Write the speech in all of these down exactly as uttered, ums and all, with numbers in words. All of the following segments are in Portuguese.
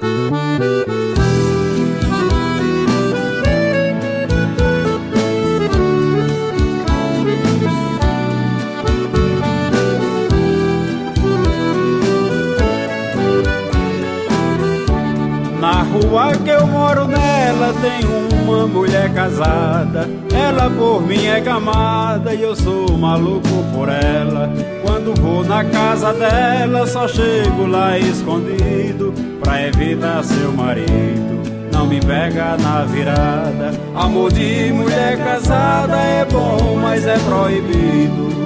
Na rua que eu moro nela tem uma mulher casada. Ela por mim é gamada e eu sou maluco por ela. Quando vou na casa dela só chego lá escondido, pra evitar seu marido não me pega na virada. Amor de mulher casada é bom, mas é proibido.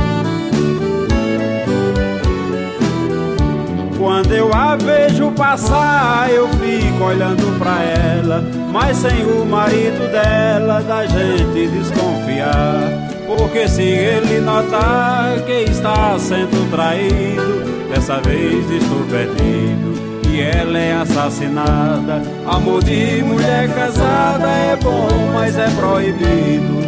Quando eu a vejo passar, eu fico olhando pra ela, mas sem o marido dela, da gente desconfiar. Porque se ele notar que está sendo traído, dessa vez estou perdido e ela é assassinada. Amor de mulher casada é bom, mas é proibido.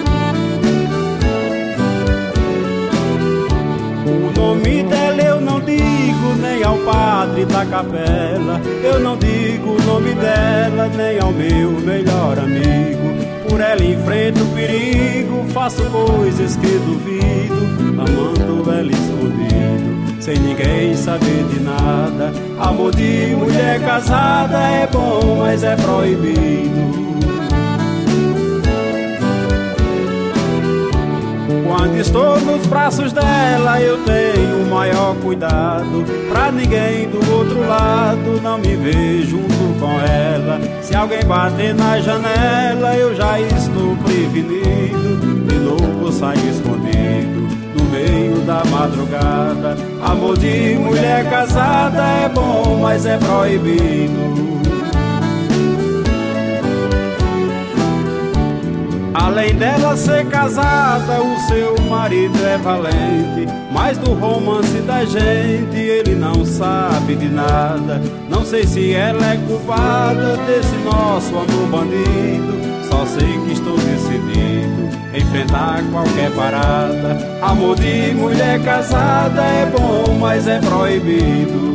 O nome dela eu não digo nem ao padre da capela, eu não digo o nome dela nem ao meu melhor amigo. Por ela enfrento o perigo, faço coisas que duvido, amando ela escondido, sem ninguém saber de nada. Amor de mulher casada é bom, mas é proibido. Quando estou nos braços dela eu tenho o maior cuidado, pra ninguém do outro lado não me ver junto com ela. Se alguém bater na janela eu já estou prevenido, de novo saio escondido no meio da madrugada. Amor de mulher casada é bom, mas é proibido. Além dela ser casada, o seu marido é valente, mas do romance da gente ele não sabe de nada. Não sei se ela é culpada desse nosso amor bandido, só sei que estou decidido a enfrentar qualquer parada. Amor de mulher casada é bom, mas é proibido.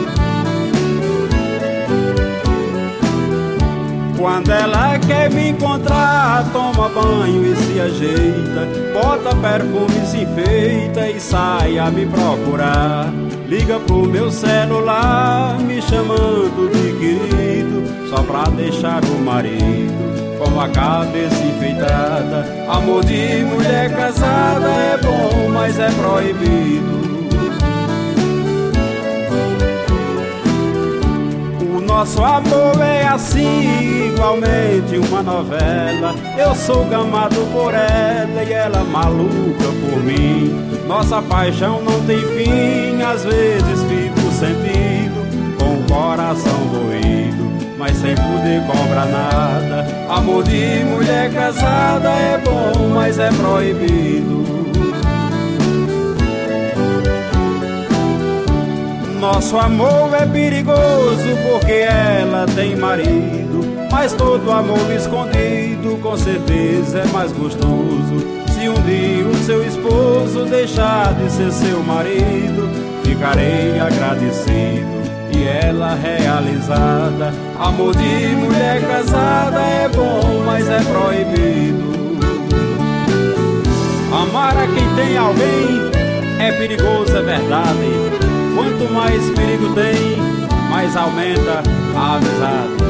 Quando ela quer me encontrar, toma banho e se ajeita, bota perfume, se enfeita e sai a me procurar. Liga pro meu celular, me chamando de querido, só pra deixar o marido com a cabeça enfeitada. Amor de mulher casada é bom, mas é proibido. Nosso amor é assim, igualmente uma novela. Eu sou gamado por ela e ela maluca por mim. Nossa paixão não tem fim, às vezes fico sentido, com o coração doído, mas sem poder cobrar nada. Amor de mulher casada é bom, mas é proibido. Nosso amor é perigoso porque ela tem marido, mas todo amor escondido com certeza é mais gostoso. Se um dia o seu esposo deixar de ser seu marido, ficarei agradecido e ela realizada. Amor de mulher casada é bom, mas é proibido. Amar a quem tem alguém é perigoso, é verdade. Quanto mais perigo tem, mais aumenta a amizade.